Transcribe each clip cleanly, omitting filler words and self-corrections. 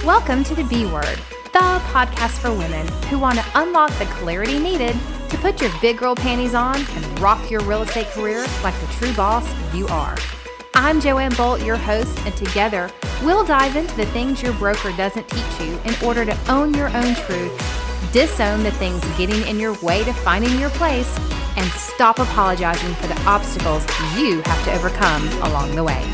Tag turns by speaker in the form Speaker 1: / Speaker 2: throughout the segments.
Speaker 1: Welcome to the B Word, the podcast for women who want to unlock the clarity needed to put your big girl panties on and rock your real estate career like the true boss you are. I'm Joanne Bolt, your host, and together we'll dive into the things your broker doesn't teach you in order to own your own truth, disown the things getting in your way to finding your place, and stop apologizing for the obstacles you have to overcome along the way.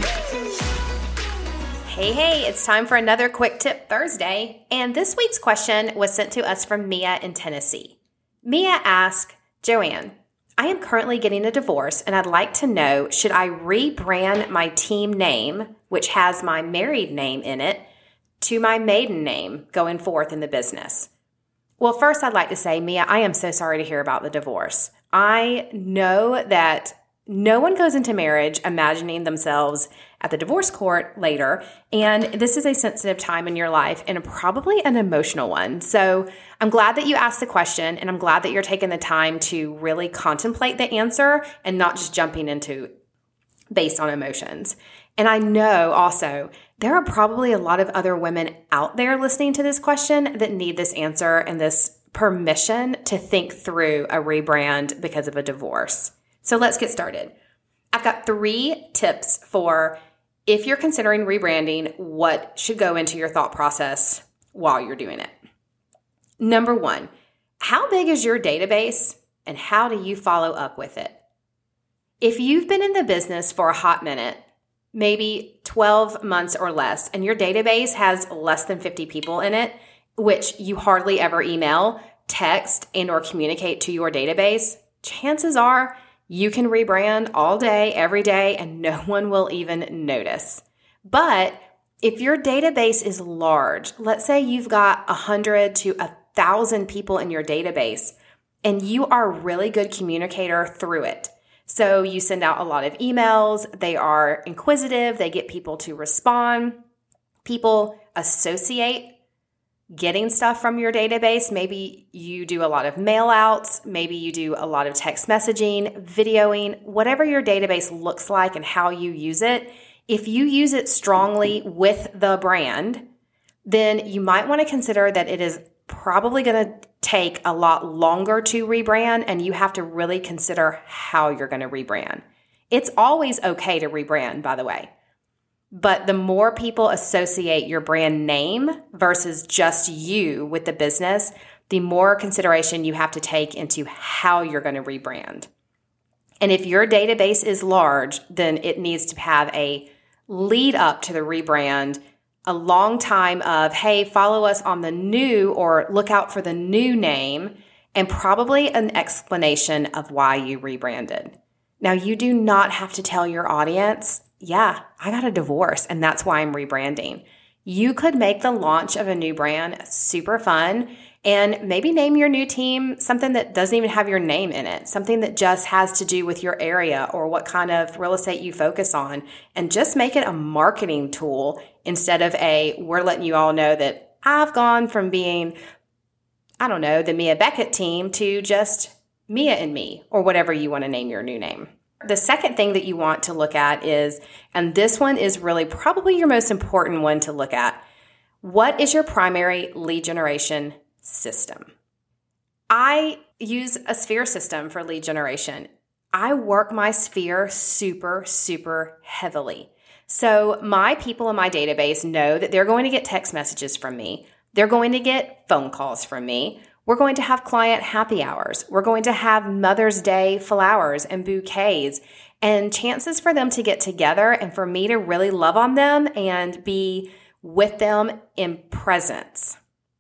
Speaker 1: Hey, it's time for another Quick Tip Thursday, and this week's question was sent to us from Mia in Tennessee. Mia asked, Joanne, I am currently getting a divorce, and I'd like to know, should I rebrand my team name, which has my married name in it, to my maiden name going forth in the business? Well, first I'd like to say, Mia, I am so sorry to hear about the divorce. I know that no one goes into marriage imagining themselves at the divorce court later, and this is a sensitive time in your life and probably an emotional one. So I'm glad that you asked the question, and I'm glad that you're taking the time to really contemplate the answer and not just jumping into based on emotions. And I know also there are probably a lot of other women out there listening to this question that need this answer and this permission to think through a rebrand because of a divorce. So let's get started. I've got 3 tips for if you're considering rebranding, what should go into your thought process while you're doing it. Number 1, how big is your database and how do you follow up with it? If you've been in the business for a hot minute, maybe 12 months or less, and your database has less than 50 people in it, which you hardly ever email, text, and or communicate to your database, chances are you can rebrand all day, every day, and no one will even notice. But if your database is large, let's say you've got 100 to 1,000 people in your database, and you are a really good communicator through it. So you send out a lot of emails, they are inquisitive, they get people to respond, people associate getting stuff from your database. Maybe you do a lot of mail outs, maybe you do a lot of text messaging, videoing, whatever your database looks like and how you use it. If you use it strongly with the brand, then you might want to consider that it is probably going to take a lot longer to rebrand, and you have to really consider how you're going to rebrand. It's always okay to rebrand, by the way. But the more people associate your brand name versus just you with the business, the more consideration you have to take into how you're going to rebrand. And if your database is large, then it needs to have a lead up to the rebrand, a long time of, hey, follow us on the new or look out for the new name, and probably an explanation of why you rebranded. Now, you do not have to tell your audience, yeah, I got a divorce and that's why I'm rebranding. You could make the launch of a new brand super fun and maybe name your new team something that doesn't even have your name in it, something that just has to do with your area or what kind of real estate you focus on, and just make it a marketing tool instead of we're letting you all know that I've gone from being, the Mia Beckett team to just Mia and me, or whatever you want to name your new name. The second thing that you want to look at is, and this one is really probably your most important one to look at, what is your primary lead generation system? I use a Sphere system for lead generation. I work my Sphere super, super heavily. So my people in my database know that they're going to get text messages from me. They're going to get phone calls from me. We're going to have client happy hours. We're going to have Mother's Day flowers and bouquets, and chances for them to get together and for me to really love on them and be with them in presence.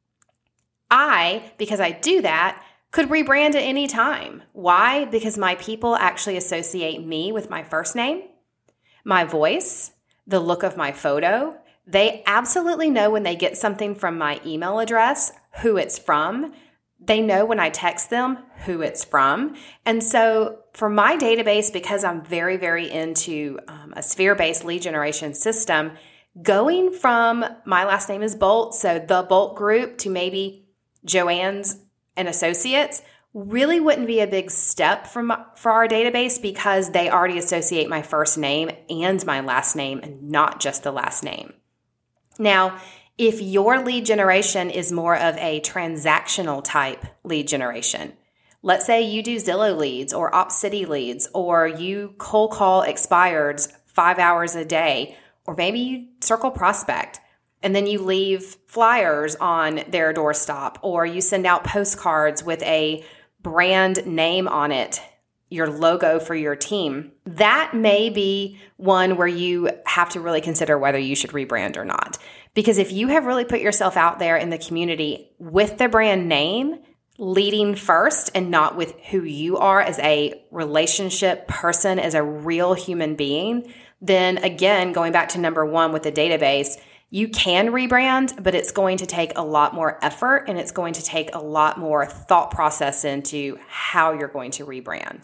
Speaker 1: Because I do that, could rebrand at any time. Why? Because my people actually associate me with my first name, my voice, the look of my photo. They absolutely know when they get something from my email address, who it's from. They know when I text them who it's from. And so for my database, because I'm very, very into a Sphere-based lead generation system, going from my last name is Bolt, so the Bolt Group, to maybe Joanne's and Associates really wouldn't be a big step for our database because they already associate my first name and my last name and not just the last name. Now, If your lead generation is more of a transactional type lead generation, let's say you do Zillow leads or OpCity leads, or you cold call expireds 5 hours a day, or maybe you circle prospect and then you leave flyers on their doorstop, or you send out postcards with a brand name on it, your logo for your team. That may be one where you have to really consider whether you should rebrand or not. Because if you have really put yourself out there in the community with the brand name leading first and not with who you are as a relationship person, as a real human being, then again, going back to number one with the database, you can rebrand, but it's going to take a lot more effort and it's going to take a lot more thought process into how you're going to rebrand.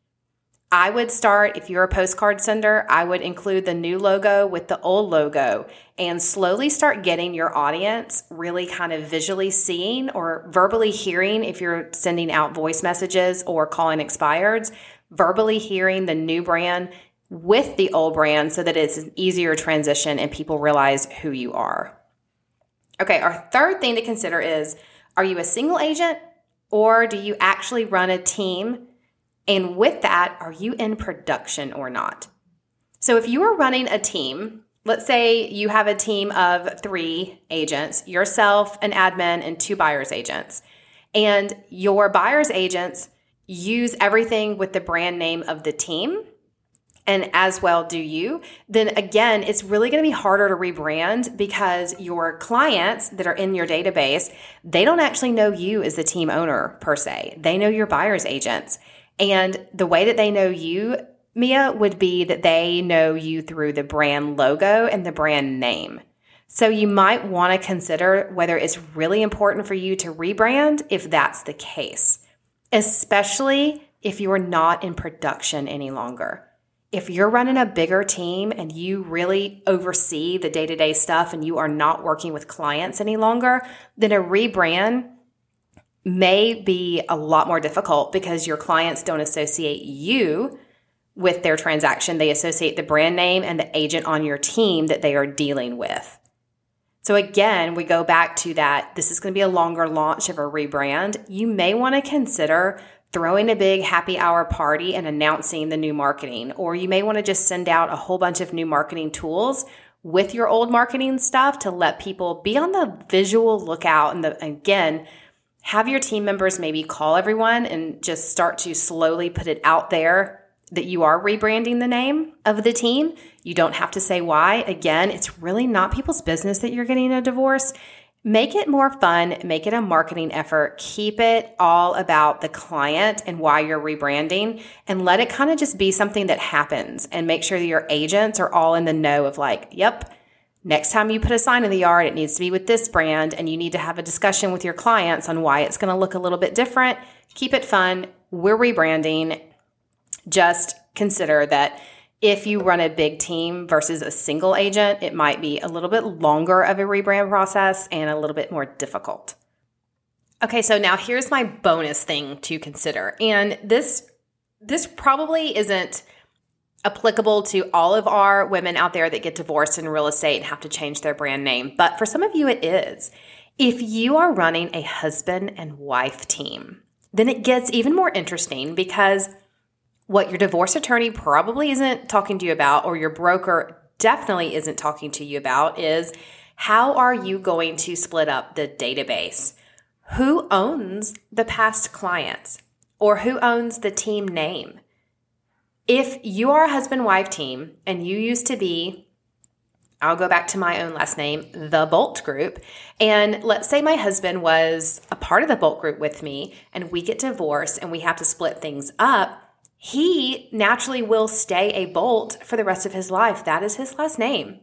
Speaker 1: I would start, if you're a postcard sender, I would include the new logo with the old logo and slowly start getting your audience really kind of visually seeing or verbally hearing, if you're sending out voice messages or calling expireds, verbally hearing the new brand with the old brand so that it's an easier transition and people realize who you are. Okay, our third thing to consider is, are you a single agent or do you actually run a team? And with that, are you in production or not? So if you are running a team, let's say you have a team of 3 agents, yourself, an admin, and 2 buyer's agents, and your buyer's agents use everything with the brand name of the team, and as well do you, then again, it's really going to be harder to rebrand because your clients that are in your database, they don't actually know you as the team owner per se. They know your buyer's agents. And the way that they know you, Mia, would be that they know you through the brand logo and the brand name. So you might want to consider whether it's really important for you to rebrand if that's the case, especially if you are not in production any longer. If you're running a bigger team and you really oversee the day-to-day stuff and you are not working with clients any longer, then a rebrand may be a lot more difficult because your clients don't associate you with their transaction. They associate the brand name and the agent on your team that they are dealing with. So again, we go back to that. This is going to be a longer launch of a rebrand. You may want to consider throwing a big happy hour party and announcing the new marketing, or you may want to just send out a whole bunch of new marketing tools with your old marketing stuff to let people be on the visual lookout. And again, have your team members maybe call everyone and just start to slowly put it out there that you are rebranding the name of the team. You don't have to say why. Again, it's really not people's business that you're getting a divorce. Make it more fun. Make it a marketing effort. Keep it all about the client and why you're rebranding, and let it kind of just be something that happens, and make sure that your agents are all in the know of like, yep, next time you put a sign in the yard, it needs to be with this brand, and you need to have a discussion with your clients on why it's going to look a little bit different. Keep it fun. We're rebranding. Just consider that if you run a big team versus a single agent, it might be a little bit longer of a rebrand process and a little bit more difficult. Okay, so now here's my bonus thing to consider. And this probably isn't applicable to all of our women out there that get divorced in real estate and have to change their brand name. But for some of you, it is. If you are running a husband and wife team, then it gets even more interesting, because what your divorce attorney probably isn't talking to you about, or your broker definitely isn't talking to you about, is how are you going to split up the database? Who owns the past clients, or who owns the team name? If you are a husband-wife team and you used to be, I'll go back to my own last name, the Bolt Group, and let's say my husband was a part of the Bolt Group with me and we get divorced and we have to split things up, he naturally will stay a Bolt for the rest of his life. That is his last name.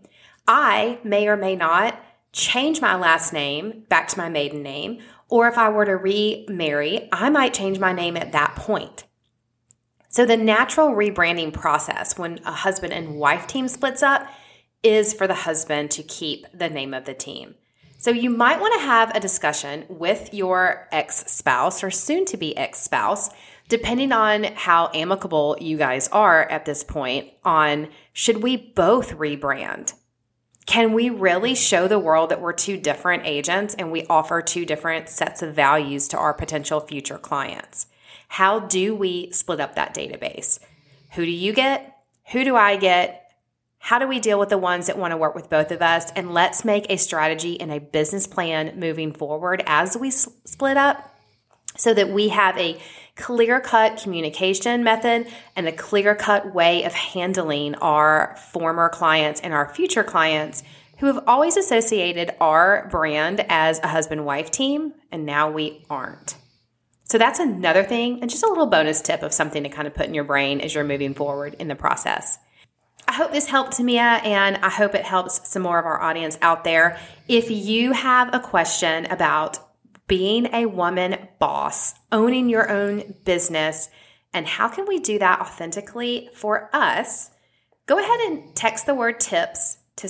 Speaker 1: I may or may not change my last name back to my maiden name, or if I were to remarry, I might change my name at that point. So the natural rebranding process when a husband and wife team splits up is for the husband to keep the name of the team. So you might want to have a discussion with your ex-spouse or soon-to-be ex-spouse, depending on how amicable you guys are at this point, on should we both rebrand? Can we really show the world that we're two different agents and we offer two different sets of values to our potential future clients? How do we split up that database? Who do you get? Who do I get? How do we deal with the ones that want to work with both of us? And let's make a strategy and a business plan moving forward as we split up so that we have a clear-cut communication method and a clear-cut way of handling our former clients and our future clients who have always associated our brand as a husband-wife team, and now we aren't. So that's another thing, and just a little bonus tip of something to kind of put in your brain as you're moving forward in the process. I hope this helped, Mia, and I hope it helps some more of our audience out there. If you have a question about being a woman boss, owning your own business, and how can we do that authentically for us, go ahead and text the word tips to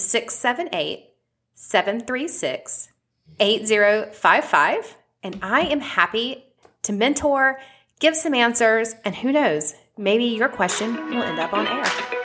Speaker 1: 678-736-8055, and I am happy to mentor, give some answers, and who knows, maybe your question will end up on air.